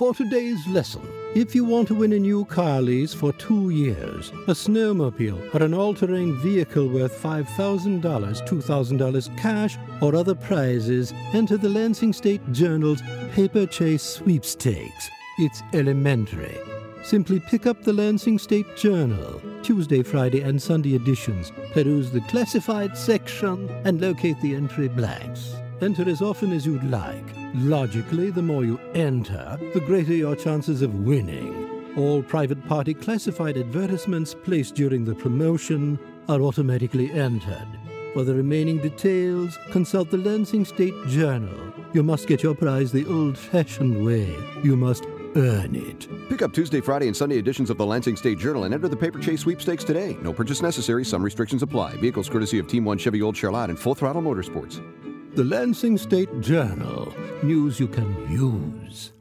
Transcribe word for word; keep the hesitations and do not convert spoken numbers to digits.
for today's lesson. If you want to win a new car lease for two years, a snowmobile, or an all-terrain vehicle worth five thousand dollars, two thousand dollars cash, or other prizes, enter the Lansing State Journal's Paper Chase Sweepstakes. It's elementary. Simply pick up the Lansing State Journal, Tuesday, Friday, and Sunday editions, peruse the classified section, and locate the entry blanks. Enter as often as you'd like. Logically, the more you enter, the greater your chances of winning. All private party classified advertisements placed during the promotion are automatically entered. For the remaining details, consult the Lansing State Journal. You must get your prize the old-fashioned way. You must earn it. Pick up Tuesday, Friday, and Sunday editions of the Lansing State Journal and enter the Paper Chase Sweepstakes today. No purchase necessary. Some restrictions apply. Vehicles courtesy of Team one Chevy Old Charlotte and Full Throttle Motorsports. The Lansing State Journal. News you can use.